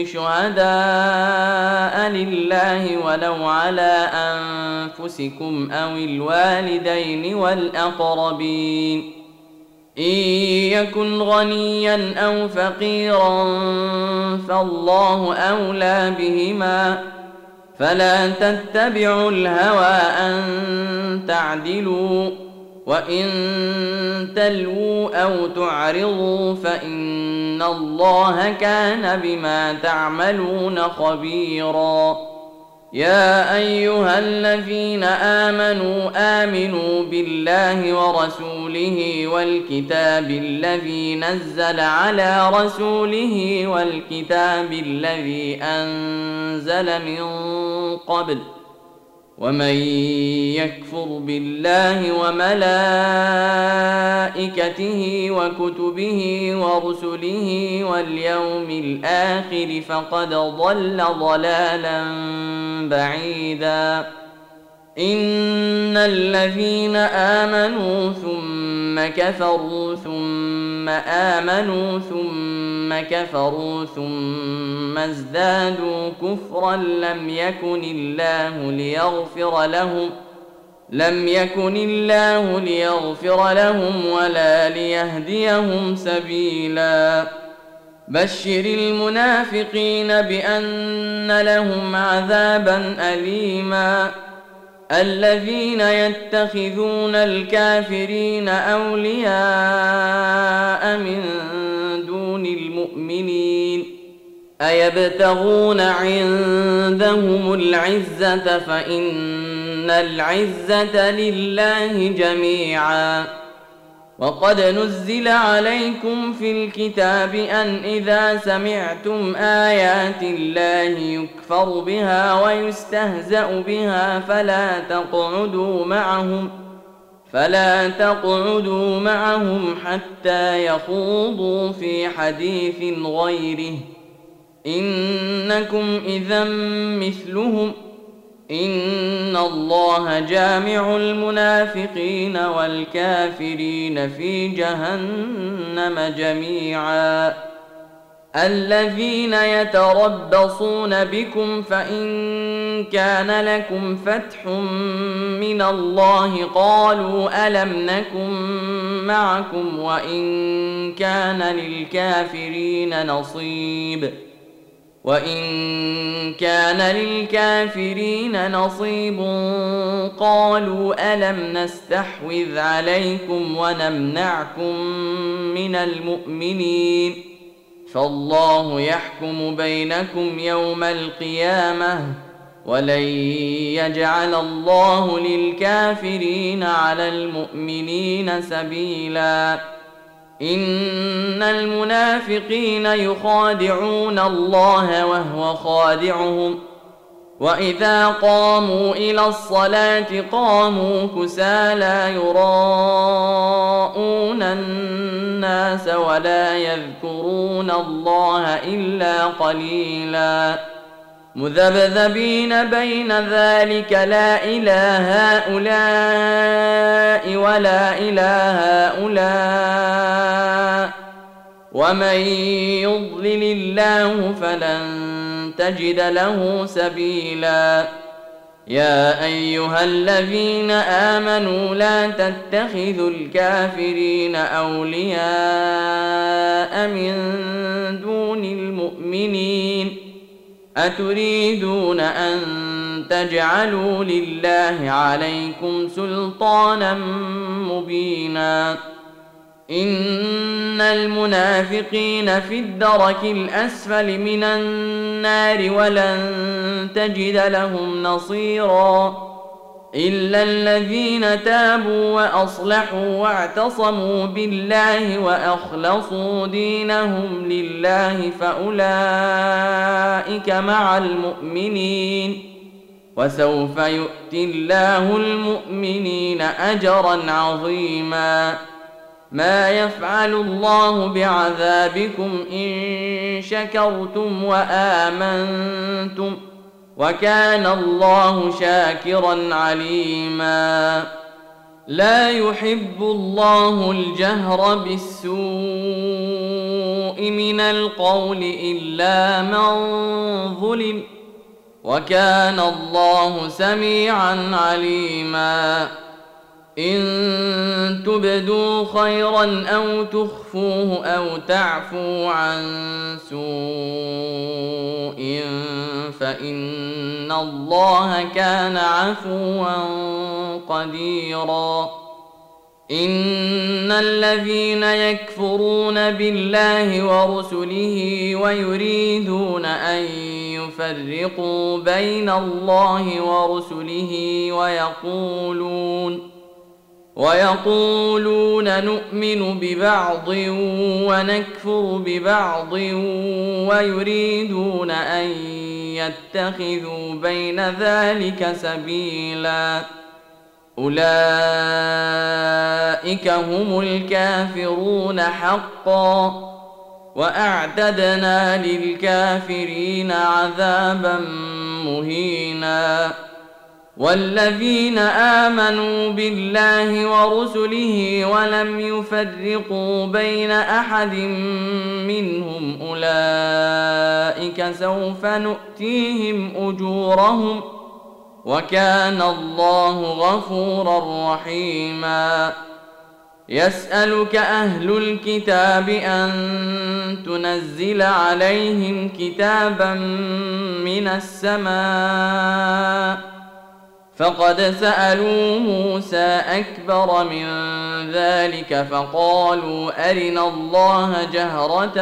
شهداء لله ولو على أنفسكم أو الوالدين والأقربين إن يكن غنيا أو فقيرا فالله أولى بهما فلا تتبعوا الهوى أن تعدلوا وإن تلووا أو تعرضوا فإن الله كان بما تعملون خبيرا. يا أيها الذين آمنوا بالله ورسوله والكتاب الذي نزل على رسوله والكتاب الذي أنزل من قبل ومن يكفر بالله وملائكته وكتبه ورسله واليوم الآخر فقد ضل ضلالا بعيدا. إن الذين آمنوا ثم كفروا ثم آمنوا ثم كفروا ثم ازدادوا كفرا لم يكن الله ليغفر لهم ولا ليهديهم سبيلا. بشر المنافقين بأن لهم عذابا أليما الذين يتخذون الكافرين أولياء من دون المؤمنين أيبتغون عندهم العزة فإن العزة لله جميعا وقد نزل عليكم في الكتاب أن إذا سمعتم آيات الله يكفر بها ويستهزأ بها فلا تقعدوا معهم حتى يخوضوا في حديث غيره إنكم إذا مثلهم إن الله جامع المنافقين والكافرين في جهنم جميعا الذين يتربصون بكم فإن كان لكم فتح من الله قالوا ألم نكن معكم وإن كان للكافرين نصيب قالوا ألم نستحوذ عليكم ونمنعكم من المؤمنين فالله يحكم بينكم يوم القيامة ولن يجعل الله للكافرين على المؤمنين سبيلا إن المنافقين يخادعون الله وهو خادعهم وإذا قاموا إلى الصلاة قاموا كسالى يراءون الناس ولا يذكرون الله إلا قليلا مذبذبين بين ذلك لا إله هؤلاء ولا إله هؤلاء ومن يضلل الله فلن تجد له سبيلا يا أيها الذين آمنوا لا تتخذوا الكافرين أولياء من دون المؤمنين أتريدون أن تجعلوا لله عليكم سلطانا مبينا إن المنافقين في الدرك الأسفل من النار ولن تجد لهم نصيرا إلا الذين تابوا وأصلحوا واعتصموا بالله وأخلصوا دينهم لله فأولئك مع المؤمنين وسوف يؤتي الله المؤمنين أجرا عظيما ما يفعل الله بعذابكم إن شكرتم وآمنتم وكان الله شاكرا عليما لا يحب الله الجهر بالسوء من القول إلا من ظلم وكان الله سميعا عليما إن تبدوا خيرا أو تخفوه أو تعفوا عن سوء فإن الله كان عفوا قديرا إن الذين يكفرون بالله ورسله ويريدون أن يفرقوا بين الله ورسله ويقولون نؤمن ببعض ونكفر ببعض ويريدون أن يتخذوا بين ذلك سبيلا أولئك هم الكافرون حقا وأعتدنا للكافرين عذابا مهينا والذين آمنوا بالله ورسله ولم يفرقوا بين أحد منهم أولئك سوف نؤتيهم أجورهم وكان الله غفورا رحيما يسألك أهل الكتاب أن تنزل عليهم كتابا من السماء فقد سألوا موسى أكبر من ذلك فقالوا أرنا الله جهرة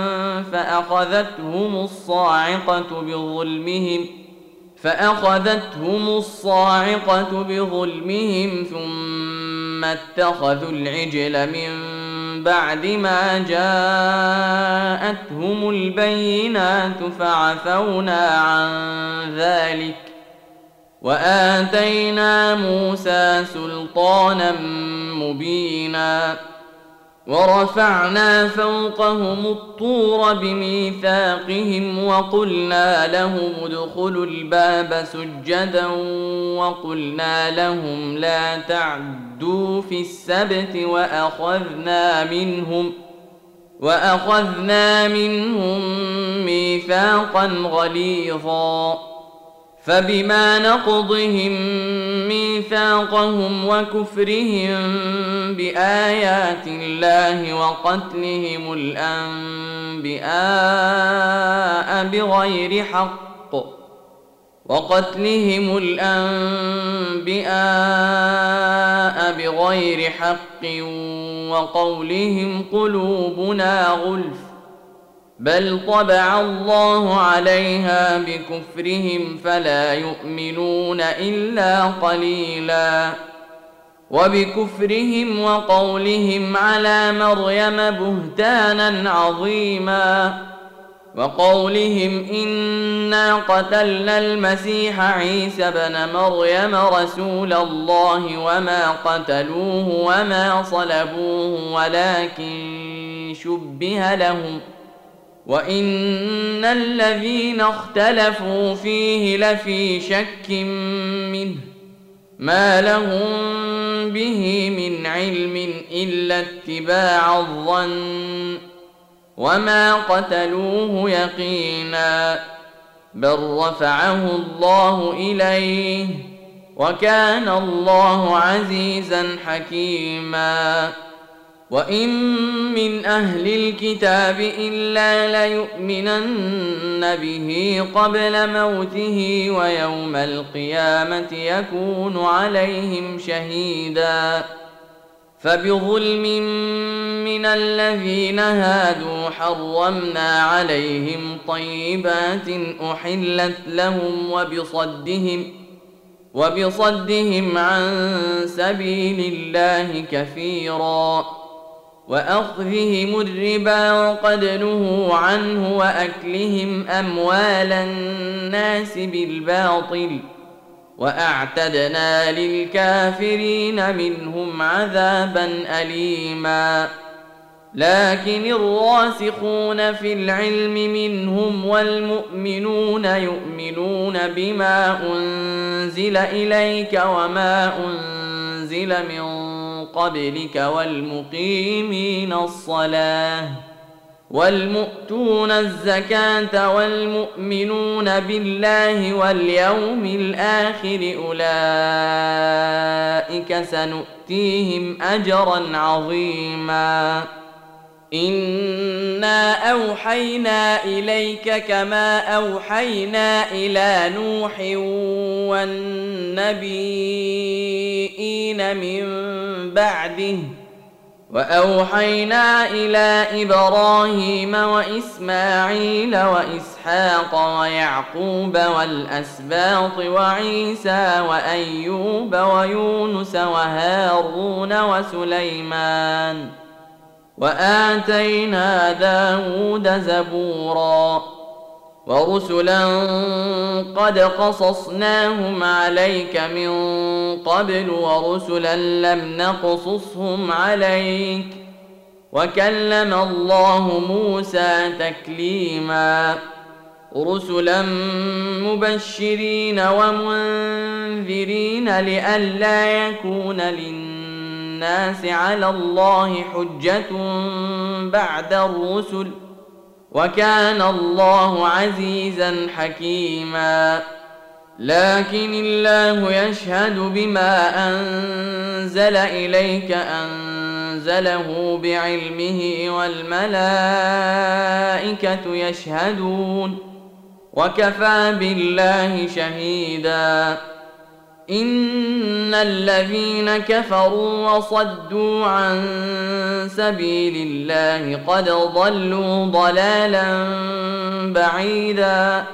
فأخذتهم الصاعقة بظلمهم ثم اتخذوا العجل من بعد ما جاءتهم البينات فعفونا عن ذلك وآتينا موسى سلطانا مبينا ورفعنا فوقهم الطور بميثاقهم وقلنا لهم ادخلوا الباب سجدا وقلنا لهم لا تعدوا في السبت وأخذنا منهم ميثاقا غليظا فبما نقضهم ميثاقهم وكفرهم بآيات الله وقتلهم الأنبياء بغير حق وقولهم قلوبنا غلف بل طبع الله عليها بكفرهم فلا يؤمنون إلا قليلا وبكفرهم وقولهم على مريم بهتانا عظيما وقولهم إنا قتلنا المسيح عيسى ابن مريم رسول الله وما قتلوه وما صلبوه ولكن شبه لهم وإن الذين اختلفوا فيه لفي شك منه ما لهم به من علم إلا اتباع الظن وما قتلوه يقينا بل رفعه الله إليه وكان الله عزيزا حكيما وإن من أهل الكتاب إلا ليؤمنن به قبل موته ويوم القيامة يكون عليهم شهيدا فبظلم من الذين هادوا حرمنا عليهم طيبات أحلت لهم وبصدهم عن سبيل الله كثيرا وأخذهم الربا وقد نهوا عنه وأكلهم أموال الناس بالباطل وأعتدنا للكافرين منهم عذابا أليما لكن الراسخون في العلم منهم والمؤمنون يؤمنون بما أنزل إليك وما أنزل من قبلك والمقيمين الصلاة والمؤتون الزكاة والمؤمنون بالله واليوم الآخر أولئك سنؤتيهم أجرا عظيما إنا أوحينا إليك كما أوحينا إلى نوح والنبيين من بعده وأوحينا إلى إبراهيم وإسماعيل وإسحاق ويعقوب والأسباط وعيسى وأيوب ويونس وهارون وسليمان وآتينا داود زبورا ورسلا قد قصصناهم عليك من قبل ورسلا لم نقصصهم عليك وكلم الله موسى تكليما رسلا مبشرين ومنذرين لئلا يكون للناس على الله حجة بعد الرسل وكان الله عزيزا حكيما لكن الله يشهد بما أنزل إليك أنزله بعلمه والملائكة يشهدون وكفى بالله شهيدا إن الذين كفروا وصدوا عن سبيل الله قد ضلوا ضلالا بعيدا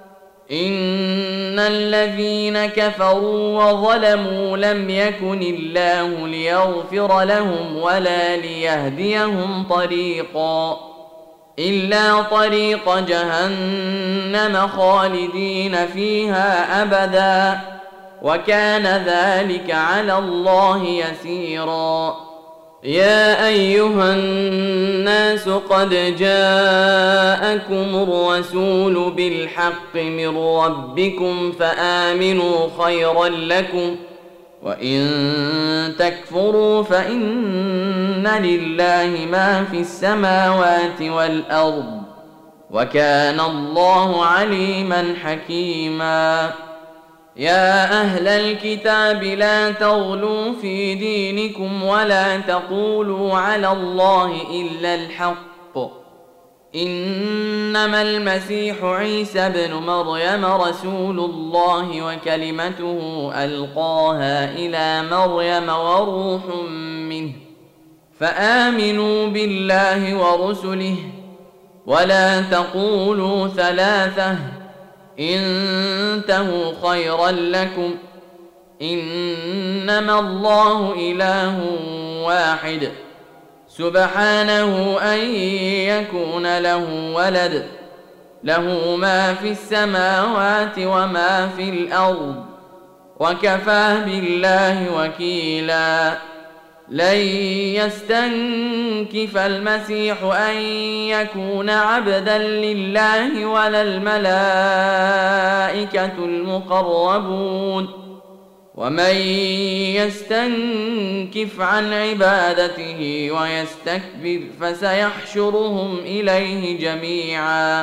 إن الذين كفروا وظلموا لم يكن الله ليغفر لهم ولا ليهديهم طريقا إلا طريق جهنم خالدين فيها أبدا وكان ذلك على الله يسيرا يا أيها الناس قد جاءكم الرسول بالحق من ربكم فآمنوا خيرا لكم وإن تكفروا فإن لله ما في السماوات والأرض وكان الله عليما حكيما يا أهل الكتاب لا تغلوا في دينكم ولا تقولوا على الله إلا الحق إنما المسيح عيسى بن مريم رسول الله وكلمته ألقاها إلى مريم وروح منه فآمنوا بالله ورسله ولا تقولوا ثلاثة انتهوا خيرا لكم إنما الله إله واحد سبحانه أن يكون له ولد له ما في السماوات وما في الأرض وكفى بالله وكيلا لن يستنكف المسيح أن يكون عبدا لله ولا الملائكة المقربون ومن يستنكف عن عبادته ويستكبر فسيحشرهم إليه جميعا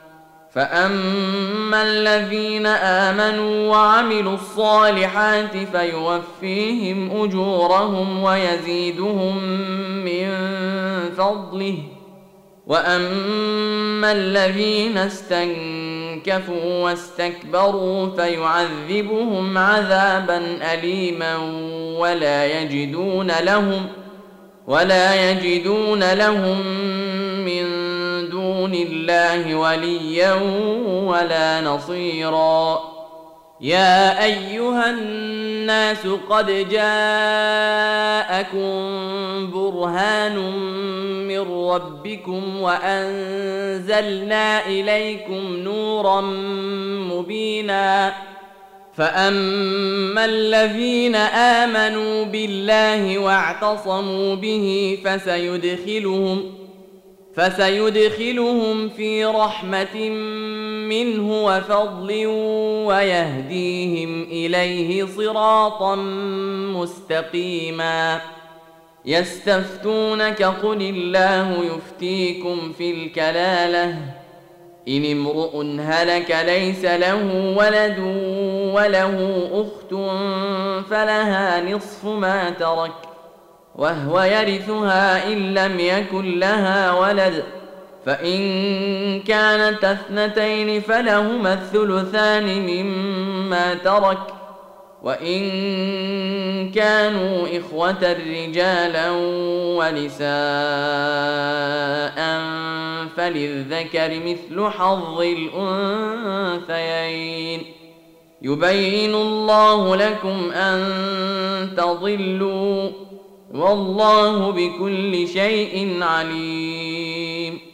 فأما الذين آمنوا وعملوا الصالحات فيوفيهم أجورهم ويزيدهم من فضله وأما الذين استنكفوا واستكبروا فيعذبهم عذابا أليما ولا يجدون لهم من دون الله وليا ولا نصيرا يا أيها الناس قد جاءكم برهان من ربكم وأنزلنا إليكم نورا مبينا فأما الذين آمنوا بالله واعتصموا به فسيدخلهم في رحمة منه وفضل ويهديهم إليه صراطا مستقيما يستفتونك قل الله يفتيكم في الكلالة إن امرؤ هلك ليس له ولد وله أخت فلها نصف ما ترك وهو يرثها إن لم يكن لها ولد فإن كانت اثنتين فلهما الثلثان مما ترك وإن كانوا إخوة رجالا ونساء فللذكر مثل حظ الأنثيين يبين الله لكم أن تضلوا والله بكل شيء عليم